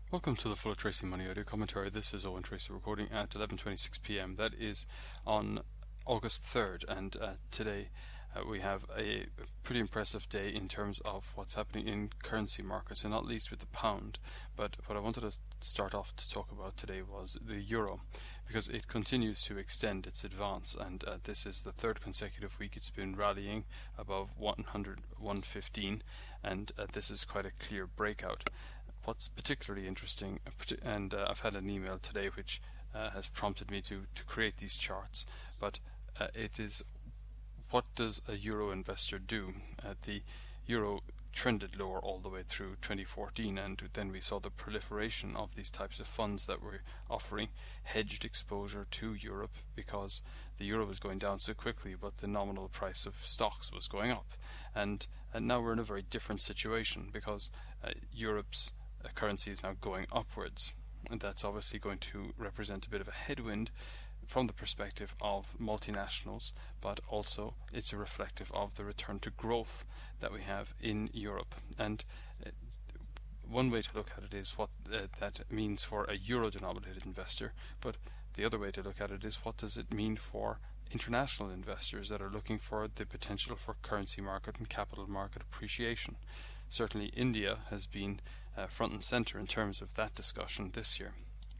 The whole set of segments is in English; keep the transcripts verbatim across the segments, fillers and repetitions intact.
Welcome to the Full of Tracy Money audio commentary. This is Owen Tracy recording at eleven twenty-six p m. That is on August third, and uh, today uh, we have a pretty impressive day in terms of what's happening in currency markets, and not least with the pound. But what I wanted to start off to talk about today was the euro, because it continues to extend its advance, and uh, this is the third consecutive week it's been rallying above one hundred, one fifteen, and uh, this is quite a clear breakout. What's particularly interesting, and uh, I've had an email today which uh, has prompted me to, to create these charts, but uh, it is, what does a euro investor do? Uh, the euro trended lower all the way through twenty fourteen, and then we saw the proliferation of these types of funds that were offering hedged exposure to Europe because the euro was going down so quickly, but the nominal price of stocks was going up. And, and now we're in a very different situation because uh, Europe's currency is now going upwards, and that's obviously going to represent a bit of a headwind from the perspective of multinationals, but also it's a reflective of the return to growth that we have in Europe. And uh, one way to look at it is what uh, that means for a euro denominated investor, but the other way to look at it is what does it mean for international investors that are looking for the potential for currency market and capital market appreciation. Certainly India has been uh, front and center in terms of that discussion this year.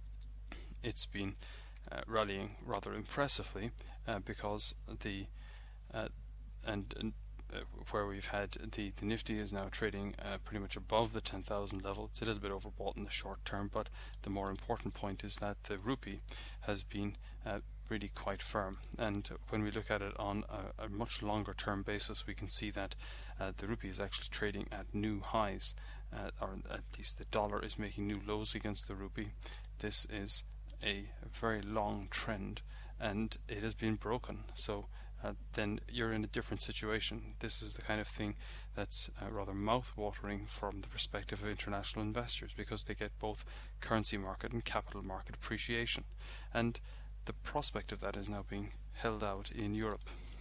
It's been uh, rallying rather impressively uh, because the uh, and, and uh, where we've had the, the Nifty is now trading uh, pretty much above the ten thousand level. It's a little bit overbought in the short term, but the more important point is that the rupee has been uh, really quite firm, and when we look at it on a, a much longer term basis, we can see that uh, the rupee is actually trading at new highs, uh, or at least the dollar is making new lows against the rupee. This is a very long trend, and it has been broken, so uh, then you're in a different situation. This is the kind of thing that's uh, rather mouth-watering from the perspective of international investors, because they get both currency market and capital market appreciation, and the prospect of that is now being held out in Europe.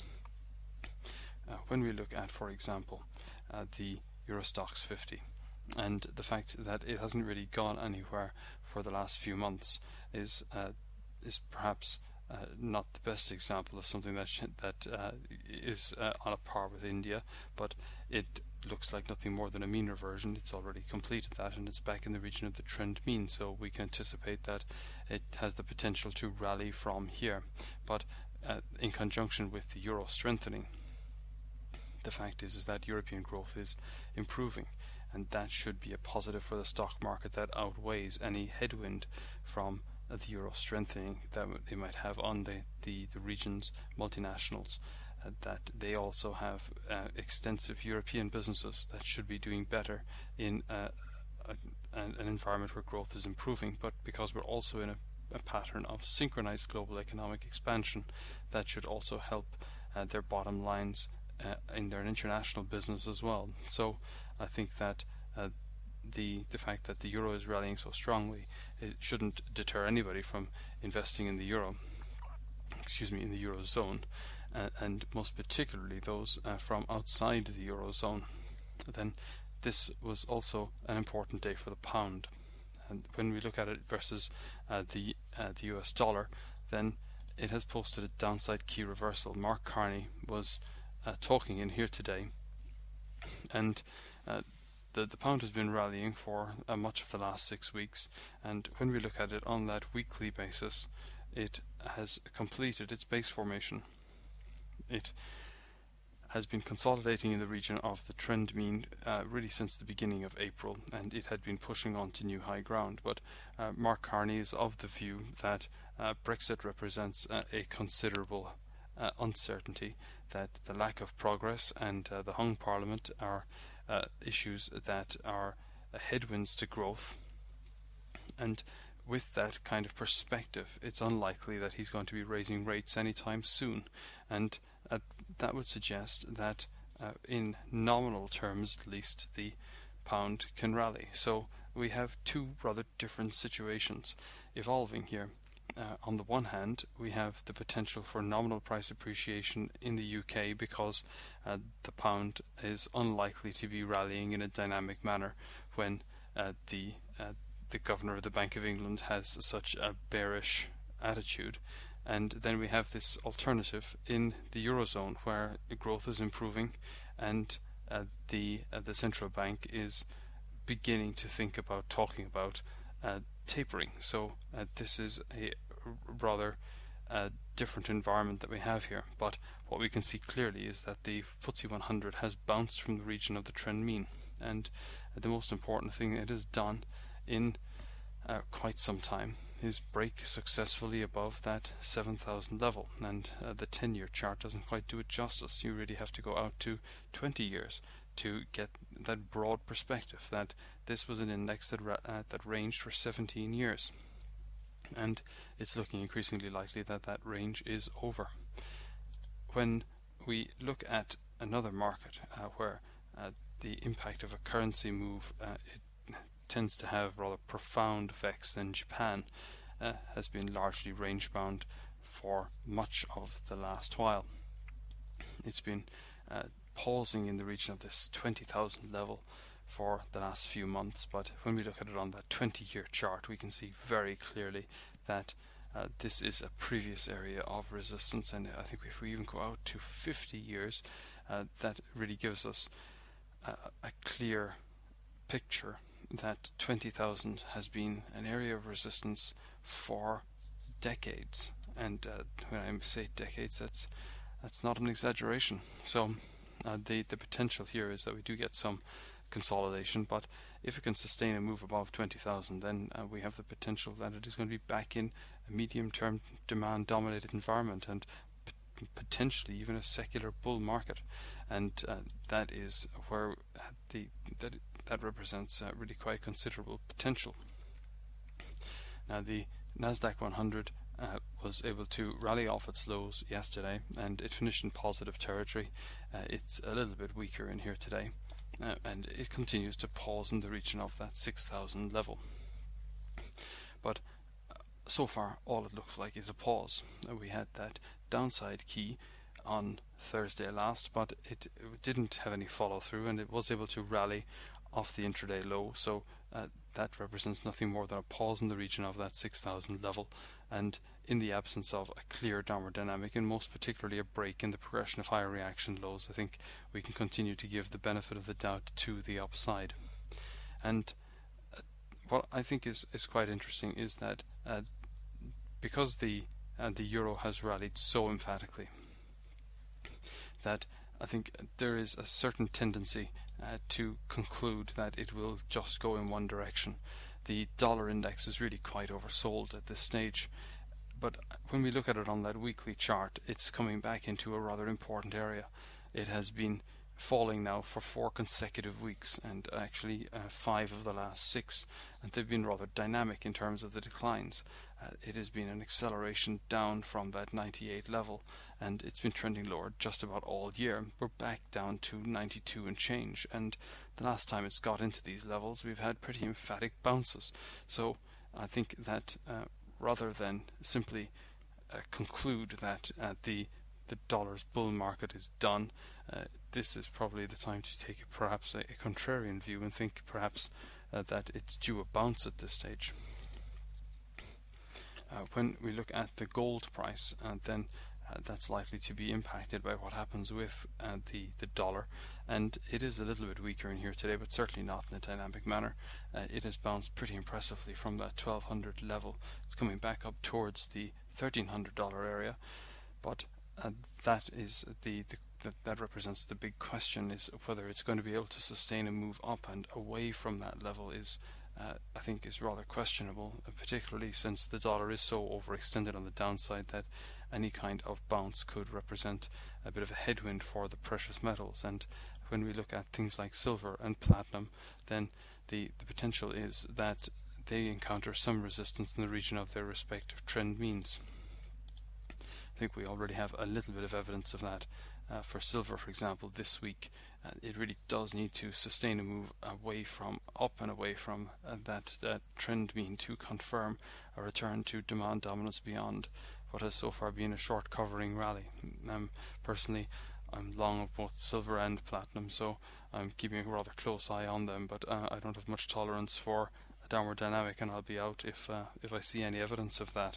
Uh, when we look at, for example, uh, the Euro Stoxx fifty, and the fact that it hasn't really gone anywhere for the last few months is uh, is perhaps uh, not the best example of something that sh that uh, is uh, on a par with India, but it looks like nothing more than a mean reversion. It's already completed that, and it's back in the region of the trend mean, so we can anticipate that it has the potential to rally from here. But uh, in conjunction with the euro strengthening, the fact is is that European growth is improving, and that should be a positive for the stock market that outweighs any headwind from uh, the euro strengthening that they might have on the, the, the region's multinationals. Uh, that they also have uh, extensive European businesses that should be doing better in uh, a, an, an environment where growth is improving, but because we're also in a, a pattern of synchronized global economic expansion, that should also help uh, their bottom lines uh, in their international business as well. So I think that uh, the the fact that the euro is rallying so strongly, it shouldn't deter anybody from investing in the euro, excuse me, in the eurozone. Uh, and most particularly those uh, from outside the eurozone. Then this was also an important day for the pound, and when we look at it versus uh, the uh, the U S dollar, then it has posted a downside key reversal. Mark Carney was uh, talking in here today, and uh, the the pound has been rallying for uh, much of the last six weeks, and when we look at it on that weekly basis, it has completed its base formation. It has been consolidating in the region of the trend mean uh, really since the beginning of April, and it had been pushing on to new high ground. But uh, Mark Carney is of the view that uh, Brexit represents uh, a considerable uh, uncertainty, that the lack of progress and uh, the hung parliament are uh, issues that are uh, headwinds to growth, and with that kind of perspective, it's unlikely that he's going to be raising rates anytime soon, and uh, that would suggest that uh, in nominal terms at least the pound can rally. So we have two rather different situations evolving here. Uh, on the one hand, we have the potential for nominal price appreciation in the U K because uh, the pound is unlikely to be rallying in a dynamic manner when uh, the uh, the Governor of the Bank of England has such a bearish attitude. And then we have this alternative in the Eurozone where growth is improving and uh, the uh, the central bank is beginning to think about talking about uh, tapering. So uh, this is a rather uh, different environment that we have here. But what we can see clearly is that the F T S E one hundred has bounced from the region of the trend mean. And uh, the most important thing it has done in uh, quite some time is break successfully above that seven thousand level, and uh, the ten year chart doesn't quite do it justice. You really have to go out to twenty years to get that broad perspective that this was an index that, ra uh, that ranged for seventeen years, and it's looking increasingly likely that that range is over. When we look at another market uh, where uh, the impact of a currency move uh, it tends to have rather profound effects, then Japan uh, has been largely range bound for much of the last while. It's been uh, pausing in the region of this twenty thousand level for the last few months, but when we look at it on that twenty year chart, we can see very clearly that uh, this is a previous area of resistance, and I think if we even go out to fifty years, uh, that really gives us a, a clear picture that twenty thousand has been an area of resistance for decades. And uh, when I say decades, that's that's not an exaggeration. So uh, the the potential here is that we do get some consolidation, but if it can sustain a move above twenty thousand, then uh, we have the potential that it is going to be back in a medium-term demand-dominated environment, and p potentially even a secular bull market. And uh, that is where the that that represents uh, really quite considerable potential. Now the Nasdaq one hundred uh, was able to rally off its lows yesterday, and it finished in positive territory. Uh, it's a little bit weaker in here today, uh, and it continues to pause in the region of that six thousand level. But uh, so far all it looks like is a pause. Uh, we had that downside key on Thursday last, but it, it didn't have any follow through, and it was able to rally off the intraday low, so uh, that represents nothing more than a pause in the region of that six thousand level, and in the absence of a clear downward dynamic, and most particularly a break in the progression of higher reaction lows, I think we can continue to give the benefit of the doubt to the upside. And uh, what I think is, is quite interesting is that uh, because the uh, the euro has rallied so emphatically, that I think there is a certain tendency uh, to conclude that it will just go in one direction. The dollar index is really quite oversold at this stage, but when we look at it on that weekly chart, it's coming back into a rather important area. It has been falling now for four consecutive weeks, and actually uh, five of the last six, and they've been rather dynamic in terms of the declines. Uh, it has been an acceleration down from that ninety-eight level, and it's been trending lower just about all year. We're back down to ninety-two and change, and the last time it's got into these levels we've had pretty emphatic bounces. So I think that uh, rather than simply uh, conclude that uh, the the dollar's bull market is done, uh, this is probably the time to take perhaps a, a contrarian view and think perhaps uh, that it's due a bounce at this stage. Uh, when we look at the gold price, uh, then uh, that's likely to be impacted by what happens with uh, the, the dollar, and it is a little bit weaker in here today, but certainly not in a dynamic manner. Uh, it has bounced pretty impressively from that twelve hundred level. It's coming back up towards the thirteen hundred dollar area, but uh, that is the, the that, that represents the big question, is whether it's going to be able to sustain a move up and away from that level is Uh, I think is rather questionable, uh, particularly since the dollar is so overextended on the downside that any kind of bounce could represent a bit of a headwind for the precious metals. And when we look at things like silver and platinum, then the, the potential is that they encounter some resistance in the region of their respective trend means. I think we already have a little bit of evidence of that. Uh, for silver, for example, this week, uh, it really does need to sustain a move away from, up and away from uh, that, that trend mean to confirm a return to demand dominance beyond what has so far been a short covering rally. Um, personally, I'm long of both silver and platinum, so I'm keeping a rather close eye on them, but uh, I don't have much tolerance for a downward dynamic, and I'll be out if uh, if I see any evidence of that.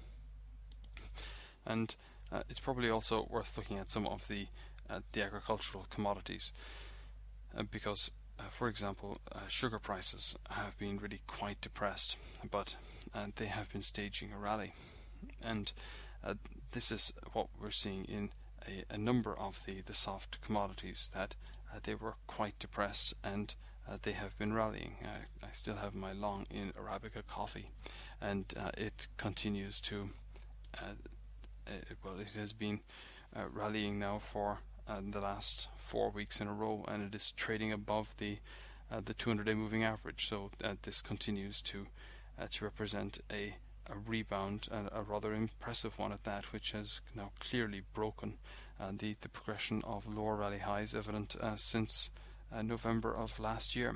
And uh, it's probably also worth looking at some of the uh, the agricultural commodities, uh, because uh, for example, uh, sugar prices have been really quite depressed, but uh, they have been staging a rally, and uh, this is what we're seeing in a, a number of the the soft commodities, that uh, they were quite depressed, and uh, they have been rallying. uh, I still have my long in Arabica coffee, and uh, it continues to uh, it, well it has been uh, rallying now for uh, the last four weeks in a row, and it is trading above the uh, the two hundred day moving average. So uh, this continues to uh, to represent a a rebound, and a rather impressive one at that, which has now clearly broken uh, the the progression of lower rally highs evident uh, since uh, November of last year.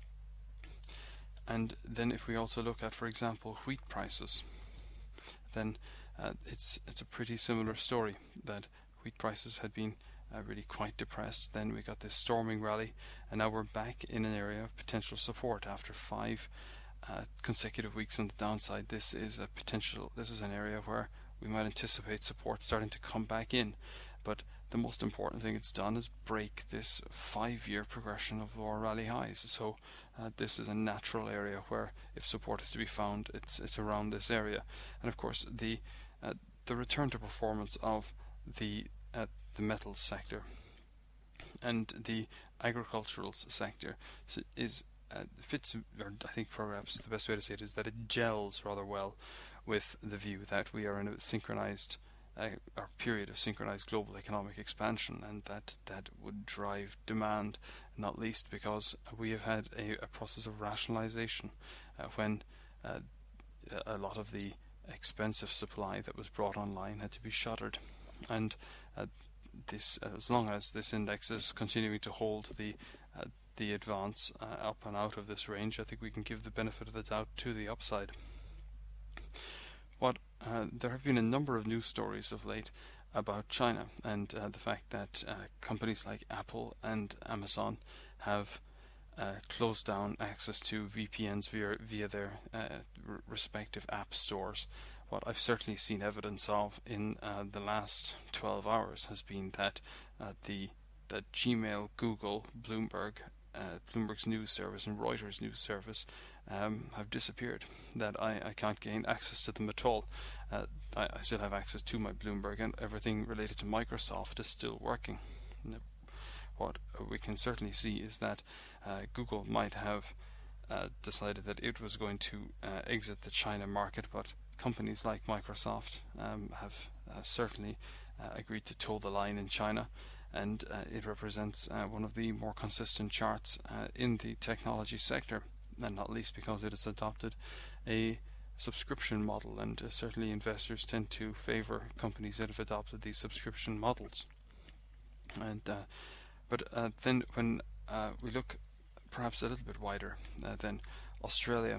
And then if we also look at, for example, wheat prices, then uh, it's it's a pretty similar story, that wheat prices had been uh, really quite depressed. Then we got this storming rally, and now we're back in an area of potential support after five uh, consecutive weeks on the downside. This is a potential. This is an area where we might anticipate support starting to come back in, but the most important thing it's done is break this five-year progression of lower rally highs. So uh, this is a natural area where, if support is to be found, it's it's around this area. And of course, the uh, the return to performance of the uh, the metals sector and the agricultural sector is uh, fits, or I think perhaps the best way to say it is that it gels rather well with the view that we are in a synchronized Uh, our period of synchronized global economic expansion, and that that would drive demand, not least because we have had a, a process of rationalization uh, when uh, a lot of the expensive supply that was brought online had to be shuttered. And uh, this, as long as this index is continuing to hold the uh, the advance uh, up and out of this range, I think we can give the benefit of the doubt to the upside. What uh, there have been a number of news stories of late about China, and uh, the fact that uh, companies like Apple and Amazon have uh, closed down access to V P Ns via, via their uh, r respective app stores. What I've certainly seen evidence of in uh, the last twelve hours has been that uh, the that Gmail, Google, Bloomberg, uh, Bloomberg's news service, and Reuters news service Um, have disappeared, that I, I can't gain access to them at all. Uh, I, I still have access to my Bloomberg, and everything related to Microsoft is still working. What we can certainly see is that uh, Google might have uh, decided that it was going to uh, exit the China market, but companies like Microsoft um, have uh, certainly uh, agreed to toe the line in China, and uh, it represents uh, one of the more consistent charts uh, in the technology sector, and not least because it has adopted a subscription model, and uh, certainly investors tend to favor companies that have adopted these subscription models. And uh, but uh, then when uh, we look perhaps a little bit wider, uh, then Australia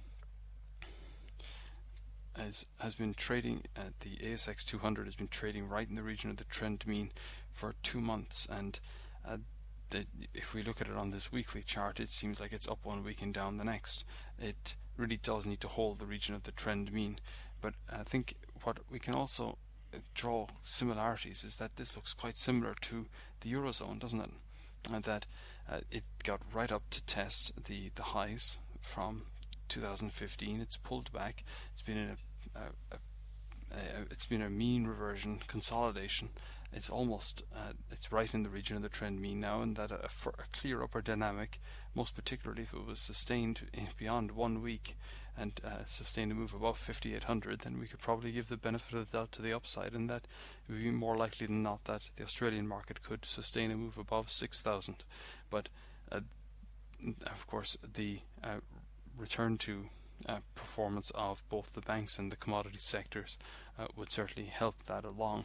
has has been trading at the A S X two hundred has been trading right in the region of the trend mean for two months, and uh, The, if we look at it on this weekly chart, it seems like it's up one week and down the next. It really does need to hold the region of the trend mean, but I think what we can also draw similarities is that this looks quite similar to the Eurozone, doesn't it? And that uh, it got right up to test the, the highs from two thousand fifteen. It's pulled back. It's been in a, a, a, a it's been a mean reversion consolidation. It's almost uh, it's right in the region of the trend mean now, and that uh, for a clear upper dynamic, most particularly if it was sustained beyond one week and uh, sustained a move above fifty-eight hundred, then we could probably give the benefit of the doubt to the upside, and that it would be more likely than not that the Australian market could sustain a move above six thousand. But uh, of course, the uh, return to uh, performance of both the banks and the commodity sectors uh, would certainly help that along.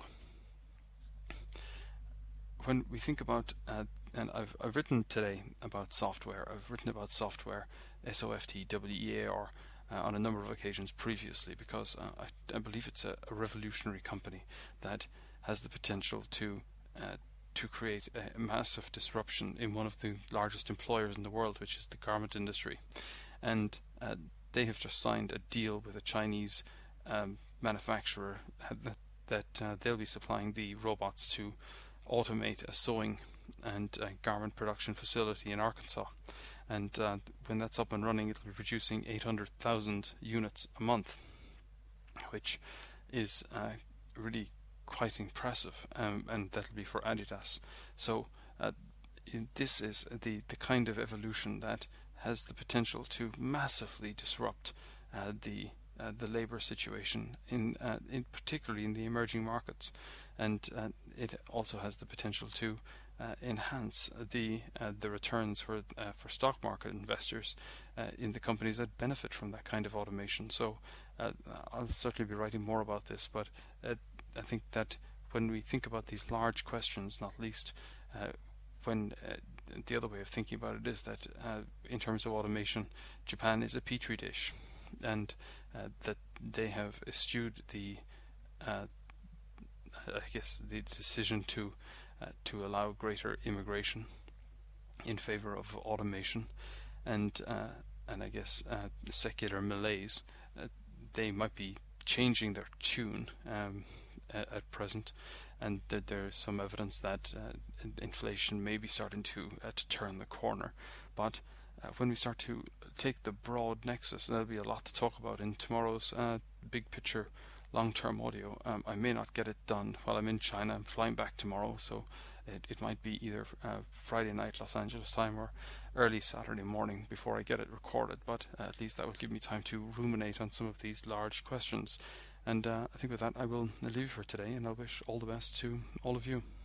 When we think about, uh, and I've, I've written today about software, I've written about software, S O F T, W E A R, uh, on a number of occasions previously, because uh, I, I believe it's a, a revolutionary company that has the potential to uh, to create a massive disruption in one of the largest employers in the world, which is the garment industry. and uh, they have just signed a deal with a Chinese um, manufacturer that, that uh, they'll be supplying the robots to automate a sewing and uh, garment production facility in Arkansas. And uh, when that's up and running, it'll be producing eight hundred thousand units a month, which is uh, really quite impressive, um, and that'll be for Adidas. So uh, in, this is the, the kind of evolution that has the potential to massively disrupt uh, the uh, the labor situation, in, uh, in particularly in the emerging markets, and uh, it also has the potential to uh, enhance the uh, the returns for uh, for stock market investors uh, in the companies that benefit from that kind of automation. So uh, I'll certainly be writing more about this, but uh, I think that when we think about these large questions, not least uh, when uh, the other way of thinking about it is that uh, in terms of automation, Japan is a petri dish, and uh, that they have eschewed the uh, I guess the decision to uh, to allow greater immigration in favor of automation, and uh, and I guess uh, secular malaise. Uh, they might be changing their tune um, at, at present, and that there's some evidence that uh, inflation may be starting to uh, to turn the corner. But uh, when we start to take the broad nexus, and there'll be a lot to talk about in tomorrow's uh, big picture long-term audio. Um, I may not get it done while I'm in China. I'm flying back tomorrow, so it, it might be either uh, Friday night Los Angeles time or early Saturday morning before I get it recorded, but uh, at least that will give me time to ruminate on some of these large questions. And uh, I think with that I will leave you for today, and I wish all the best to all of you.